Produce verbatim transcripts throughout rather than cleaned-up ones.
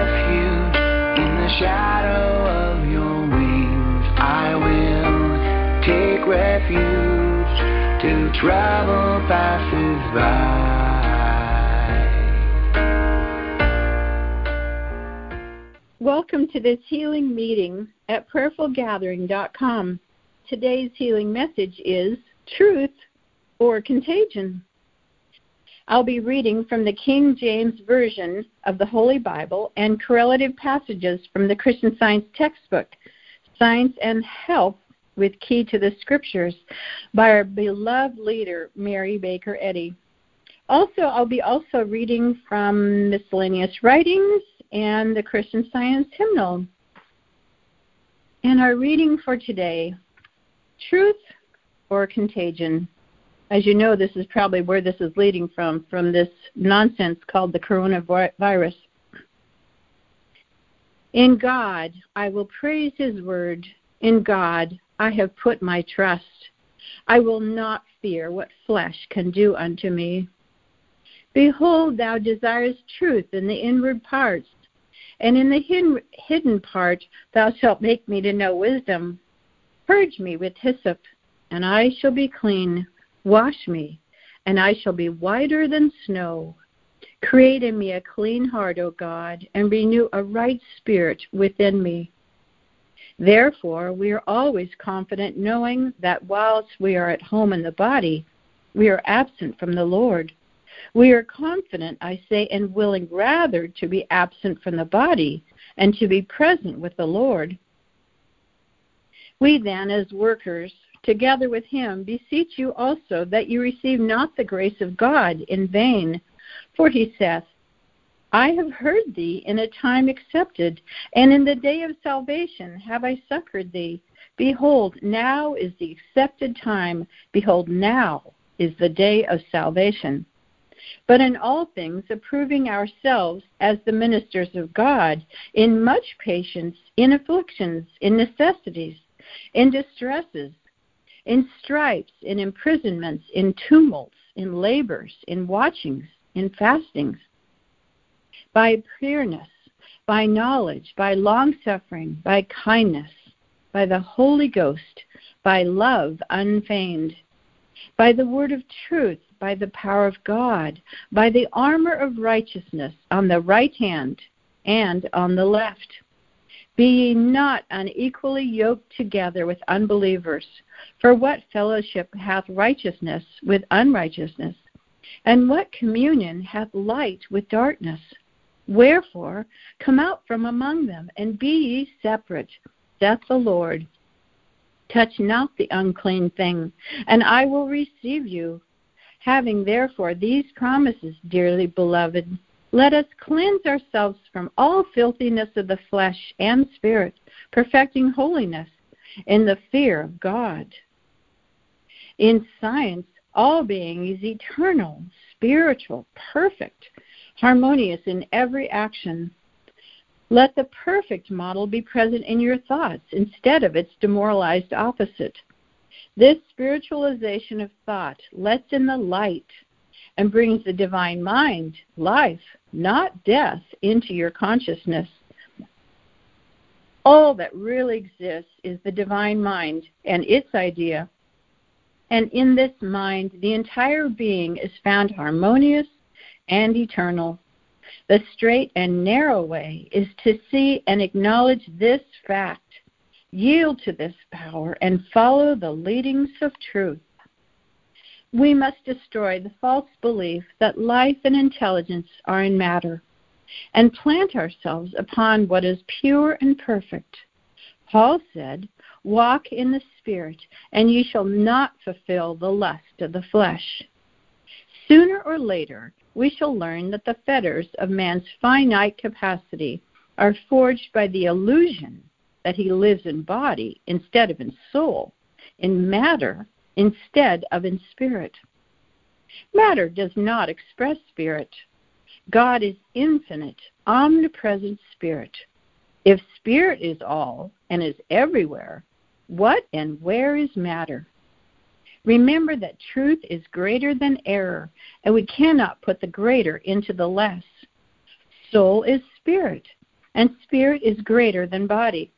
refuge in the shadow of your wings. I will take refuge till trouble passes by. Welcome to this healing meeting at prayerful gathering dot com. Today's healing message is Truth or Contagion. I'll be reading from the King James Version of the Holy Bible and correlative passages from the Christian Science textbook, Science and Health with Key to the Scriptures, by our beloved leader, Mary Baker Eddy. Also, I'll be also reading from miscellaneous writings and the Christian Science hymnal. And our reading for today, Truth or Contagion. As you know, this is probably where this is leading from, from this nonsense called the coronavirus. In God, I will praise his word. In God, I have put my trust. I will not fear what flesh can do unto me. Behold, thou desirest truth in the inward parts, and in the hidden, hidden part thou shalt make me to know wisdom. Purge me with hyssop, and I shall be clean. Wash me, and I shall be whiter than snow. Create in me a clean heart, O God, and renew a right spirit within me. Therefore, we are always confident, knowing that whilst we are at home in the body, we are absent from the Lord. We are confident, I say, and willing rather to be absent from the body and to be present with the Lord. We then, as workers, together with him, beseech you also that you receive not the grace of God in vain. For he saith, I have heard thee in a time accepted, and in the day of salvation have I succored thee. Behold, now is the accepted time. Behold, now is the day of salvation. But in all things approving ourselves as the ministers of God, in much patience, in afflictions, in necessities, in distresses, in stripes, in imprisonments, in tumults, in labors, in watchings, in fastings, by pureness, by knowledge, by longsuffering, by kindness, by the Holy Ghost, by love unfeigned, by the word of truth, by the power of God, by the armor of righteousness on the right hand and on the left. Be ye not unequally yoked together with unbelievers. For what fellowship hath righteousness with unrighteousness? And what communion hath light with darkness? Wherefore, come out from among them, and be ye separate, saith the Lord. Touch not the unclean thing, and I will receive you. Having therefore these promises, dearly beloved, let us cleanse ourselves from all filthiness of the flesh and spirit, perfecting holiness in the fear of God. In science, all being is eternal, spiritual, perfect, harmonious in every action. Let the perfect model be present in your thoughts instead of its demoralized opposite. This spiritualization of thought lets in the light and brings the divine mind, life, not death, into your consciousness. All that really exists is the divine mind and its idea. And in this mind, the entire being is found harmonious and eternal. The straight and narrow way is to see and acknowledge this fact, yield to this power, and follow the leadings of truth. We must destroy the false belief that life and intelligence are in matter, and plant ourselves upon what is pure and perfect. Paul said, walk in the Spirit, and ye shall not fulfill the lust of the flesh. Sooner or later, we shall learn that the fetters of man's finite capacity are forged by the illusion that he lives in body instead of in soul, in matter instead of in spirit. Matter does not express spirit. God is infinite, omnipresent spirit. If spirit is all and is everywhere, what and where is matter? Remember that truth is greater than error, and we cannot put the greater into the less. Soul is spirit, and spirit is greater than body.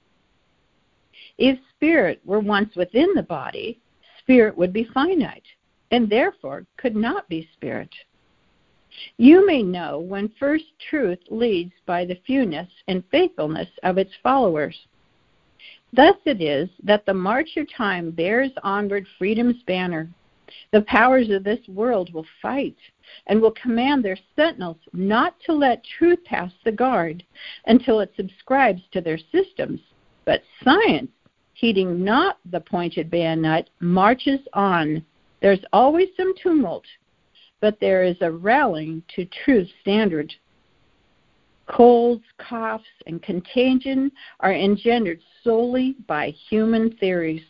If spirit were once within the body, spirit would be finite, and therefore could not be spirit. You may know when first truth leads by the fewness and faithfulness of its followers. Thus it is that the march of time bears onward freedom's banner. The powers of this world will fight and will command their sentinels not to let truth pass the guard until it subscribes to their systems. But science, heeding not the pointed bayonet, marches on. There's always some tumult, but there is a rallying to truth's standard. Colds, coughs, and contagion are engendered solely by human theories.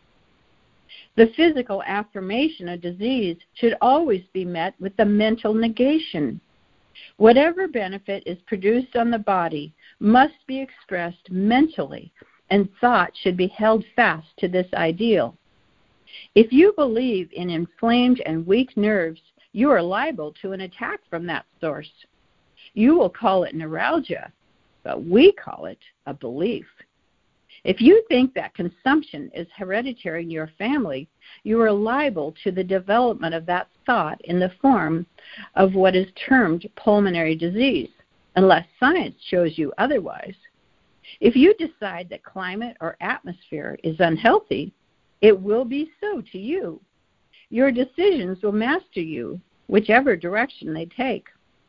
The physical affirmation of disease should always be met with the mental negation. Whatever benefit is produced on the body must be expressed mentally, and thought should be held fast to this ideal. If you believe in inflamed and weak nerves, you are liable to an attack from that source. You will call it neuralgia, but we call it a belief. If you think that consumption is hereditary in your family, you are liable to the development of that thought in the form of what is termed pulmonary disease, unless science shows you otherwise. If you decide that climate or atmosphere is unhealthy, it will be so to you. Your decisions will master you, whichever direction they take.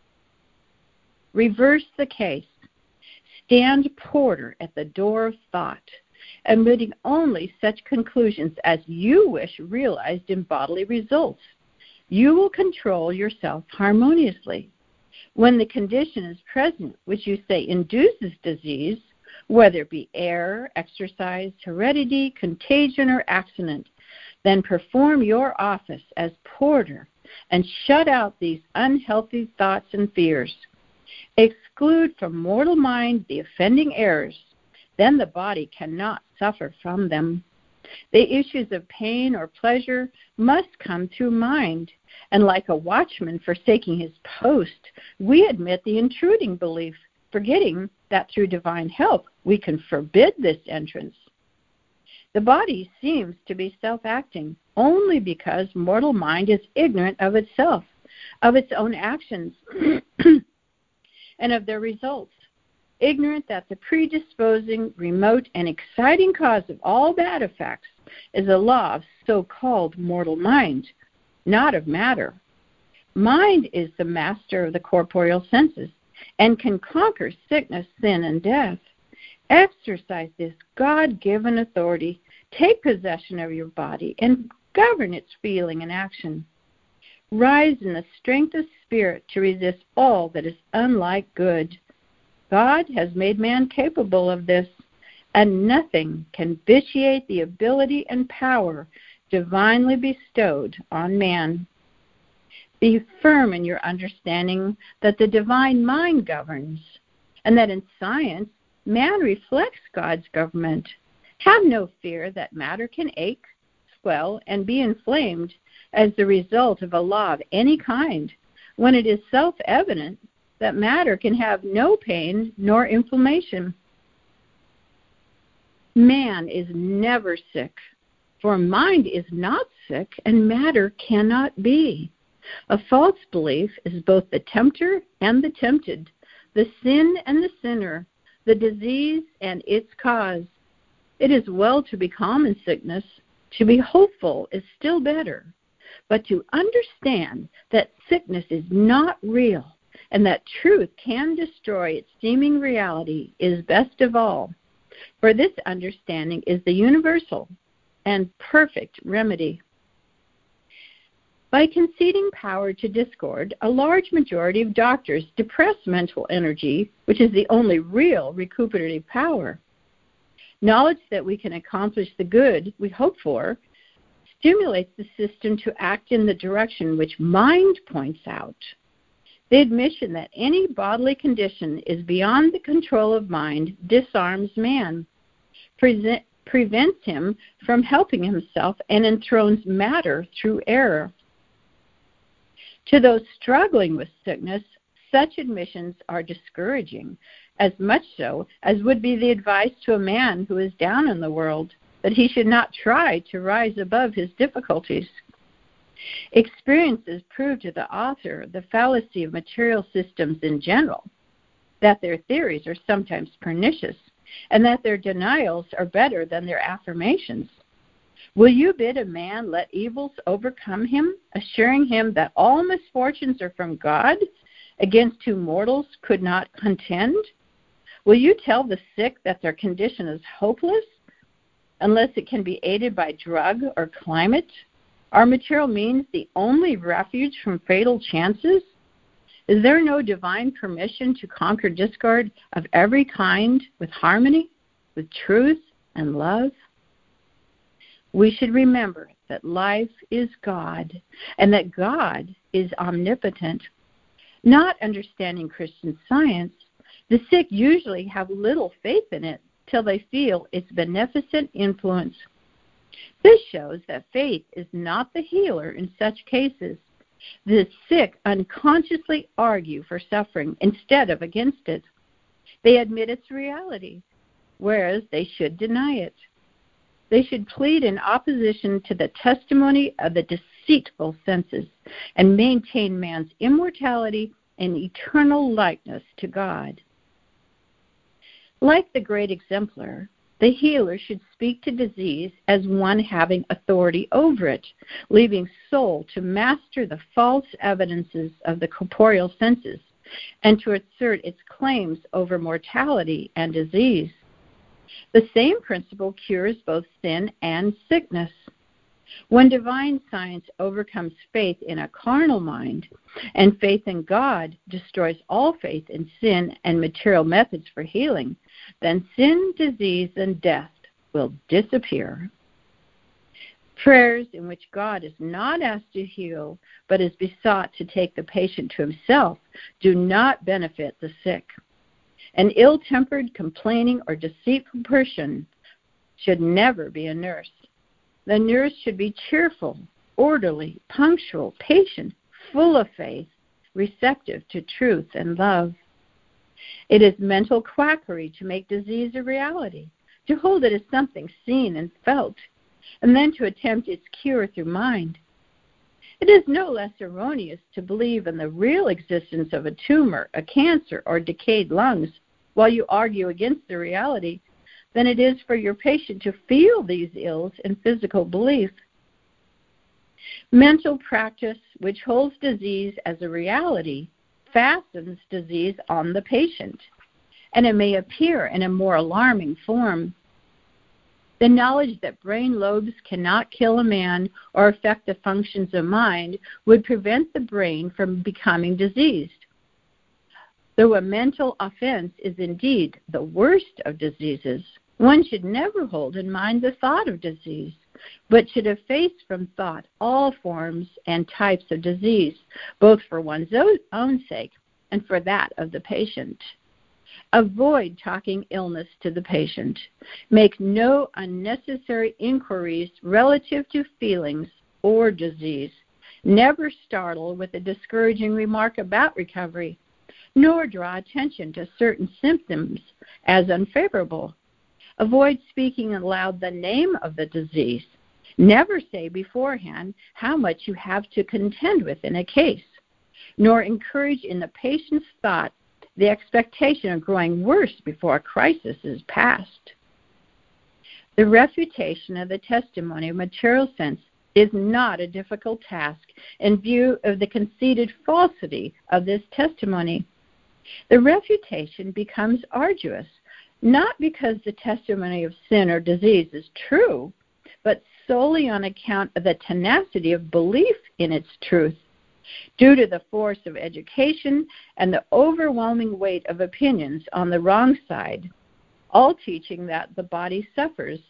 Reverse the case. Stand porter at the door of thought, admitting only such conclusions as you wish realized in bodily results. You will control yourself harmoniously. When the condition is present which you say induces disease, whether it be air, exercise, heredity, contagion, or accident, then perform your office as porter and shut out these unhealthy thoughts and fears. Exclude from mortal mind the offending errors, then the body cannot suffer from them. The issues of pain or pleasure must come through mind, and like a watchman forsaking his post, we admit the intruding belief, forgetting that through divine help we can forbid this entrance. The body seems to be self-acting only because mortal mind is ignorant of itself, of its own actions, and of their results, ignorant that the predisposing, remote, and exciting cause of all bad effects is a law of so-called mortal mind, not of matter. Mind is the master of the corporeal senses and can conquer sickness, sin, and death. Exercise this God-given authority. Take possession of your body and govern its feeling and action. Rise in the strength of spirit to resist all that is unlike good. God has made man capable of this, and nothing can vitiate the ability and power divinely bestowed on man. Be firm in your understanding that the divine mind governs, and that in science, man reflects God's government. Have no fear that matter can ache, swell, and be inflamed as the result of a law of any kind, when it is self-evident that matter can have no pain nor inflammation. Man is never sick, for mind is not sick, and matter cannot be. A false belief is both the tempter and the tempted, the sin and the sinner, the disease and its cause. It is well to be calm in sickness. To be hopeful is still better. But to understand that sickness is not real and that truth can destroy its seeming reality is best of all. For this understanding is the universal and perfect remedy. By conceding power to discord, a large majority of doctors depress mental energy, which is the only real recuperative power. Knowledge that we can accomplish the good we hope for stimulates the system to act in the direction which mind points out. The admission that any bodily condition is beyond the control of mind disarms man, present, prevents him from helping himself, and enthrones matter through error. To those struggling with sickness, such admissions are discouraging, as much so as would be the advice to a man who is down in the world, that he should not try to rise above his difficulties. Experiences prove to the author the fallacy of material systems in general, that their theories are sometimes pernicious, and that their denials are better than their affirmations. Will you bid a man let evils overcome him, assuring him that all misfortunes are from God, against whom mortals could not contend? Will you tell the sick that their condition is hopeless, unless it can be aided by drug or climate? Are material means the only refuge from fatal chances? Is there no divine permission to conquer discord of every kind with harmony, with truth and love? We should remember that life is God, and that God is omnipotent. Not understanding Christian Science, the sick usually have little faith in it till they feel its beneficent influence. This shows that faith is not the healer in such cases. The sick unconsciously argue for suffering instead of against it. They admit its reality, whereas they should deny it. They should plead in opposition to the testimony of the deceitful senses and maintain man's immortality and eternal likeness to God. Like the great exemplar, the healer should speak to disease as one having authority over it, leaving soul to master the false evidences of the corporeal senses and to assert its claims over mortality and disease. The same principle cures both sin and sickness. When divine science overcomes faith in a carnal mind, and faith in God destroys all faith in sin and material methods for healing, then sin, disease, and death will disappear. Prayers in which God is not asked to heal, but is besought to take the patient to himself, do not benefit the sick. An ill-tempered, complaining, or deceitful person should never be a nurse. The nurse should be cheerful, orderly, punctual, patient, full of faith, receptive to truth and love. It is mental quackery to make disease a reality, to hold it as something seen and felt, and then to attempt its cure through mind. It is no less erroneous to believe in the real existence of a tumor, a cancer, or decayed lungs while you argue against the reality than it is for your patient to feel these ills in physical belief. Mental practice, which holds disease as a reality, fastens disease on the patient, and it may appear in a more alarming form. The knowledge that brain lobes cannot kill a man or affect the functions of mind would prevent the brain from becoming diseased. Though a mental offense is indeed the worst of diseases, one should never hold in mind the thought of disease, but should efface from thought all forms and types of disease, both for one's own sake and for that of the patient. Avoid talking illness to the patient. Make no unnecessary inquiries relative to feelings or disease. Never startle with a discouraging remark about recovery, nor draw attention to certain symptoms as unfavorable. Avoid speaking aloud the name of the disease. Never say beforehand how much you have to contend with in a case, nor encourage in the patient's thought the expectation of growing worse before a crisis is past. The refutation of the testimony of material sense is not a difficult task in view of the conceded falsity of this testimony. The refutation becomes arduous, not because the testimony of sin or disease is true, but solely on account of the tenacity of belief in its truth, due to the force of education and the overwhelming weight of opinions on the wrong side, all teaching that the body suffers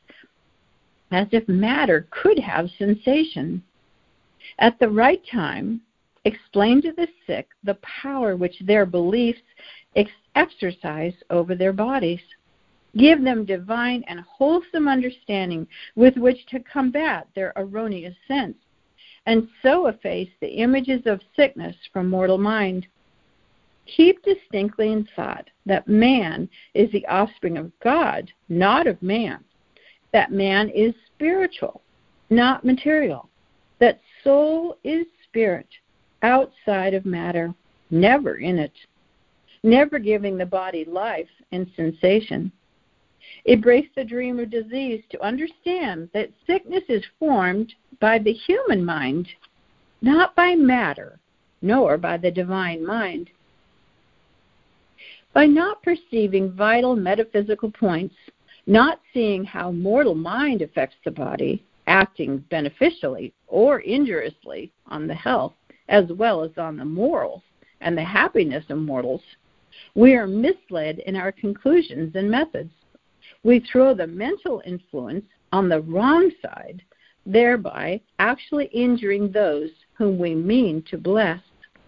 as if matter could have sensation. At the right time, explain to the sick the power which their beliefs ex- exercise over their bodies. Give them divine and wholesome understanding with which to combat their erroneous sense, and so efface the images of sickness from mortal mind. Keep distinctly in thought that man is the offspring of God, not of man. That man is spiritual, not material. That soul is spirit, outside of matter, never in it, never giving the body life and sensation. It breaks the dream of disease to understand that sickness is formed by the human mind, not by matter, nor by the divine mind. By not perceiving vital metaphysical points, not seeing how mortal mind affects the body, acting beneficially or injuriously on the health, as well as on the morals and the happiness of mortals, we are misled in our conclusions and methods. We throw the mental influence on the wrong side, thereby actually injuring those whom we mean to bless.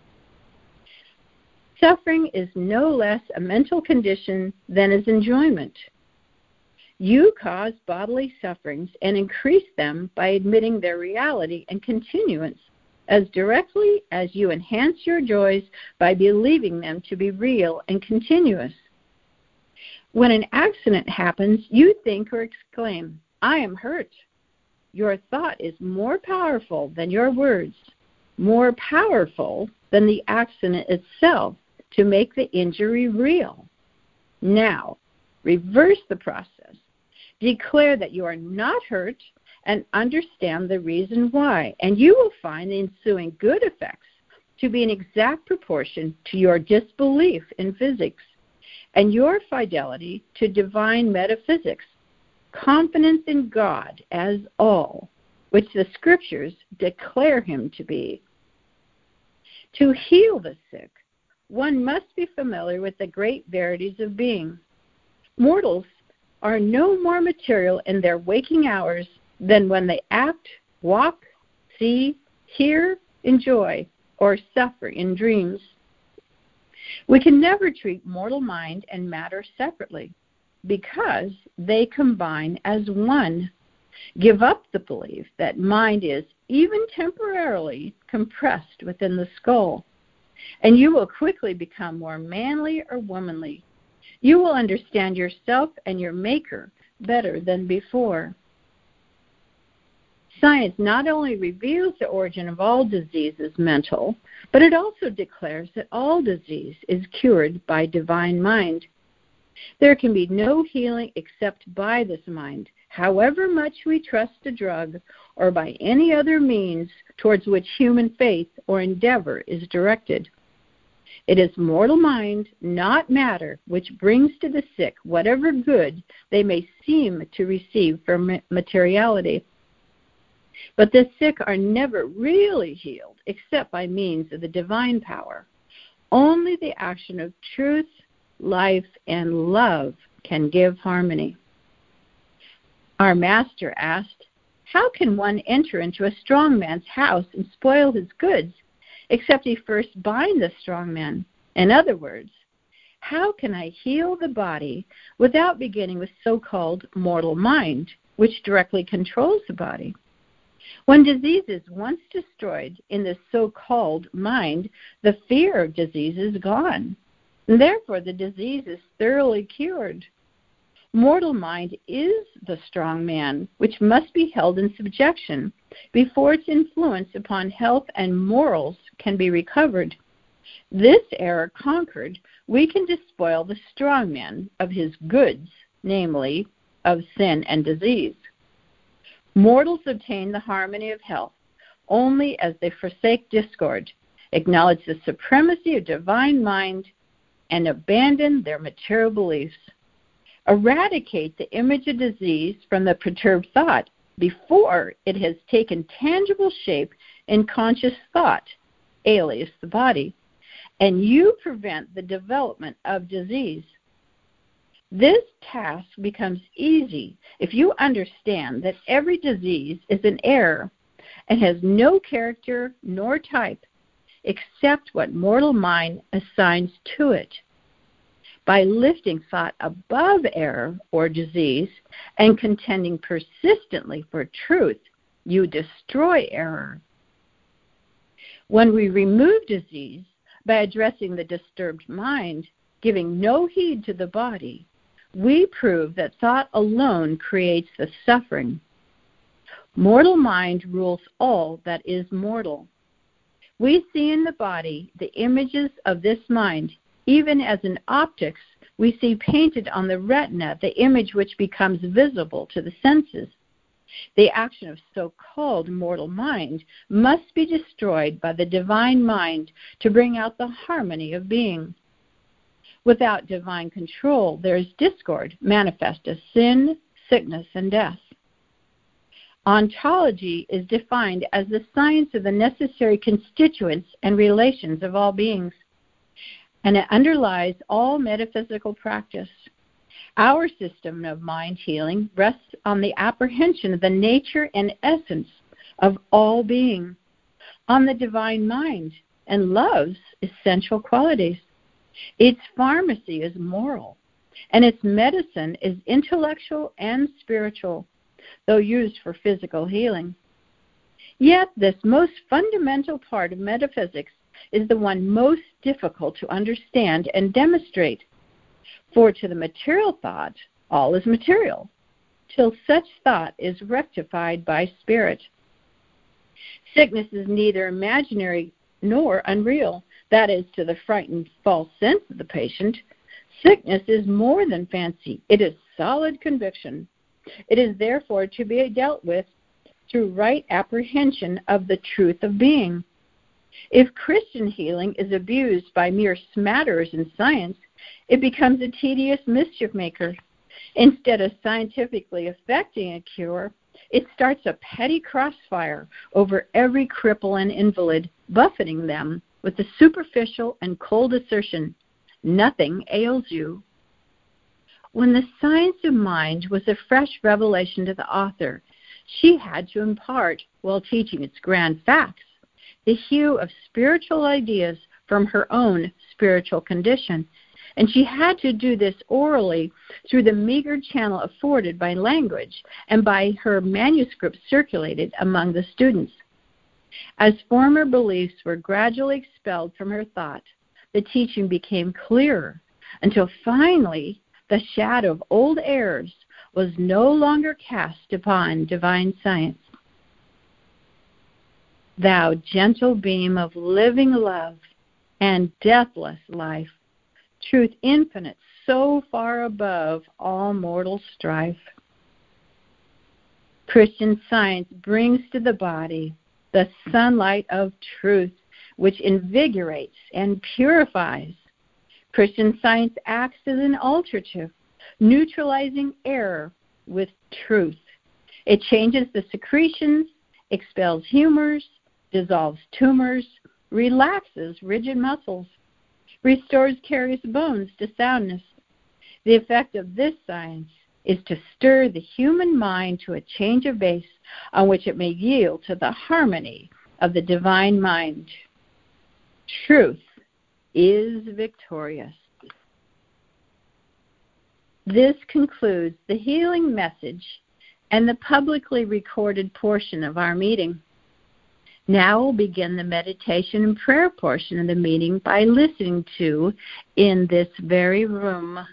Suffering is no less a mental condition than is enjoyment. You cause bodily sufferings and increase them by admitting their reality and continuance as directly as you enhance your joys by believing them to be real and continuous. When an accident happens, you think or exclaim, "I am hurt." Your thought is more powerful than your words, more powerful than the accident itself to make the injury real. Now, reverse the process. Declare that you are not hurt and understand the reason why, and you will find the ensuing good effects to be in exact proportion to your disbelief in physics and your fidelity to divine metaphysics, confidence in God as all, which the Scriptures declare him to be. To heal the sick, one must be familiar with the great verities of being. Mortals are no more material in their waking hours than when they act, walk, see, hear, enjoy, or suffer in dreams. We can never treat mortal mind and matter separately because they combine as one. Give up the belief that mind is, even temporarily, compressed within the skull, and you will quickly become more manly or womanly. You will understand yourself and your Maker better than before. Science not only reveals the origin of all disease as mental, but it also declares that all disease is cured by divine mind. There can be no healing except by this mind, however much we trust a drug or by any other means towards which human faith or endeavor is directed. It is mortal mind, not matter, which brings to the sick whatever good they may seem to receive from materiality. But the sick are never really healed except by means of the divine power. Only the action of truth, life, and love can give harmony. Our Master asked, "How can one enter into a strong man's house and spoil his goods, except he first bind the strong man?" In other words, how can I heal the body without beginning with so-called mortal mind, which directly controls the body? When disease is once destroyed in the so-called mind, the fear of disease is gone, and therefore the disease is thoroughly cured. Mortal mind is the strong man, which must be held in subjection before its influence upon health and morals can be recovered. This error conquered, we can despoil the strong man of his goods, namely, of sin and disease. Mortals obtain the harmony of health only as they forsake discord, acknowledge the supremacy of divine mind, and abandon their material beliefs. Eradicate the image of disease from the perturbed thought before it has taken tangible shape in conscious thought, alias the body, and you prevent the development of disease. This task becomes easy if you understand that every disease is an error and has no character nor type except what mortal mind assigns to it. By lifting thought above error or disease and contending persistently for truth, you destroy error. When we remove disease, By addressing the disturbed mind, giving no heed to the body, we prove that thought alone creates the suffering. Mortal mind rules all that is mortal. We see in the body the images of this mind, even as in optics we see painted on the retina the image which becomes visible to the senses. The action of so-called mortal mind must be destroyed by the divine mind to bring out the harmony of being. Without divine control, there is discord, manifest as sin, sickness, and death. Ontology is defined as the science of the necessary constituents and relations of all beings, and it underlies all metaphysical practice. Our system of mind healing rests on the apprehension of the nature and essence of all being, on the divine mind and love's essential qualities. Its pharmacy is moral, and its medicine is intellectual and spiritual, though used for physical healing. Yet this most fundamental part of metaphysics is the one most difficult to understand and demonstrate. For to the material thought, all is material, till such thought is rectified by spirit. Sickness is neither imaginary nor unreal, that is, to the frightened false sense of the patient. Sickness is more than fancy. It is solid conviction. It is therefore to be dealt with through right apprehension of the truth of being. If Christian healing is abused by mere smatterers in science, it becomes a tedious mischief maker. Instead of scientifically effecting a cure, it starts a petty crossfire over every cripple and invalid, buffeting them with the superficial and cold assertion, "Nothing ails you." When the science of mind was a fresh revelation to the author, she had to impart, while teaching its grand facts, the hue of spiritual ideas from her own spiritual condition, and she had to do this orally through the meager channel afforded by language and by her manuscript circulated among the students. As former beliefs were gradually expelled from her thought, the teaching became clearer, until finally the shadow of old errors was no longer cast upon divine science. Thou gentle beam of living love and deathless life, truth infinite, so far above all mortal strife. Christian science brings to the body the sunlight of truth, which invigorates and purifies. Christian science acts as an alterative, neutralizing error with truth. It changes the secretions, expels humors, dissolves tumors, relaxes rigid muscles, restores carious bones to soundness. The effect of this science is to stir the human mind to a change of base on which it may yield to the harmony of the divine mind. Truth is victorious. This concludes the healing message and the publicly recorded portion of our meeting. Now we'll begin the meditation and prayer portion of the meeting by listening to In This Very Room.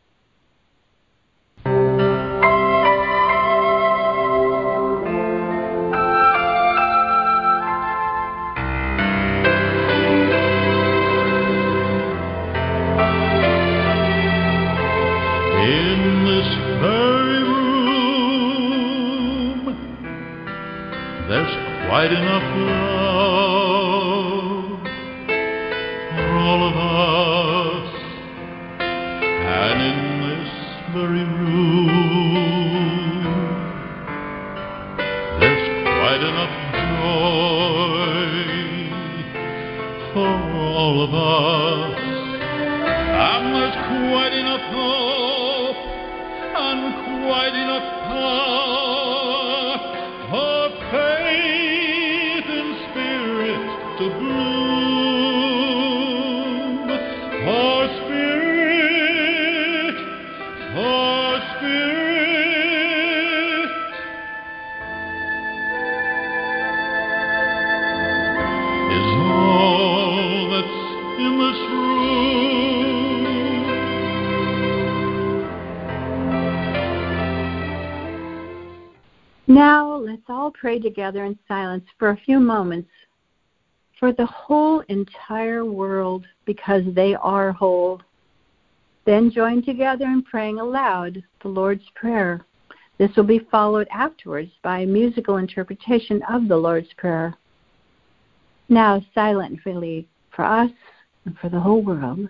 Quite enough love for all of us, and in this very room there's quite enough joy for all of us, and there's quite enough hope and quite enough power for faith to bloom, for spirit, for spirit is all that's in Now let's all pray together in silence for a few moments for the whole entire world, because they are whole. Then join together in praying aloud the Lord's Prayer. This will be followed afterwards by a musical interpretation of the Lord's Prayer. Now silently for us and for the whole world.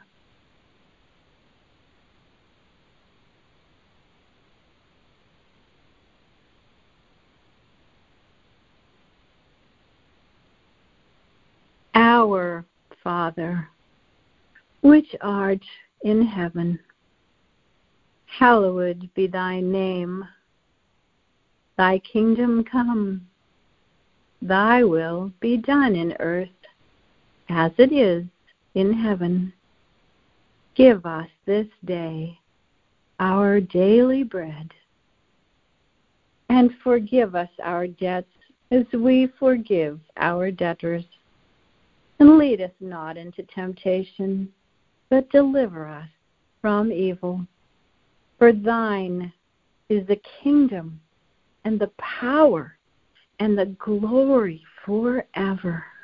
Our Father, which art in heaven, hallowed be thy name. Thy kingdom come, thy will be done in earth as it is in heaven. Give us this day our daily bread, and forgive us our debts as we forgive our debtors. And lead us not into temptation, but deliver us from evil. For thine is the kingdom and the power and the glory forever.